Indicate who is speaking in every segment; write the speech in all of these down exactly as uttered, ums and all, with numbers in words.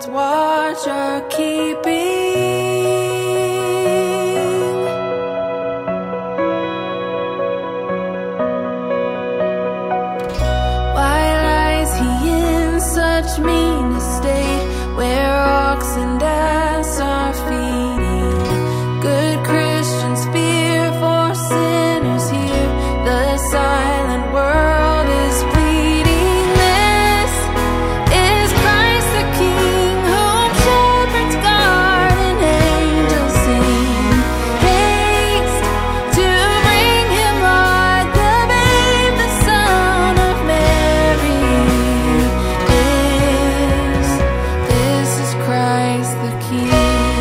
Speaker 1: shepherds watch our keeping. Why lies he in such mean estate, where oxen dance are feeding? Good Christians fear, for sinners hear. The silent world is pleading. This is Christ the King, whom shepherds guard and angels sing. Haste to bring him, Lord, the babe, the Son of Mary. This, this is Christ the King.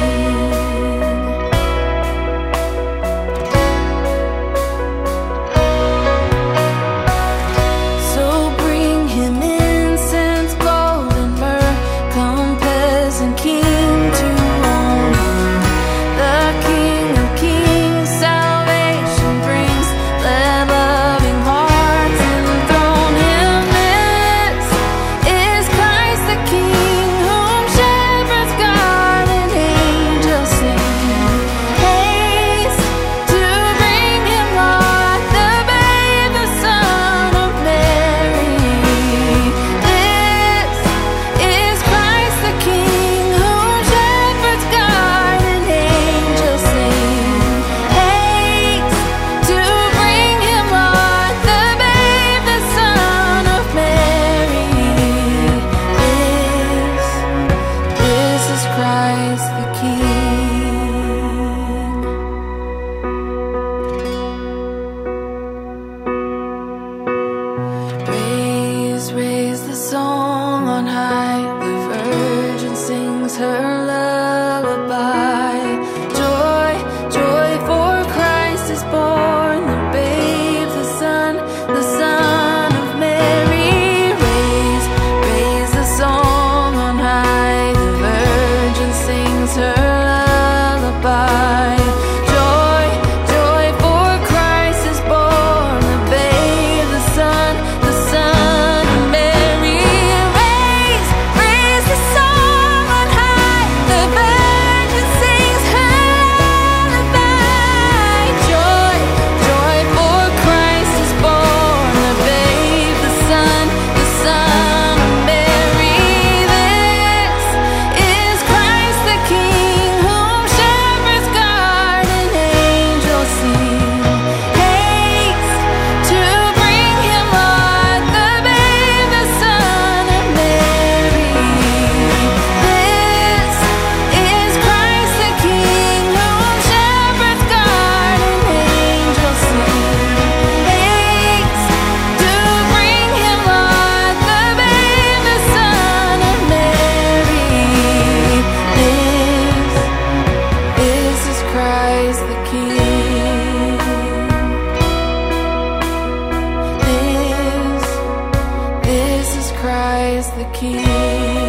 Speaker 1: Raise the song on high, the Virgin sings her lullaby. Joy, joy, for Christ is born, the babe, the Son, the Son of Mary. Raise, raise the song on high, the Virgin sings her lullaby. Joy, joy, for Christ is born, the babe, the Son, the Son. Christ the King.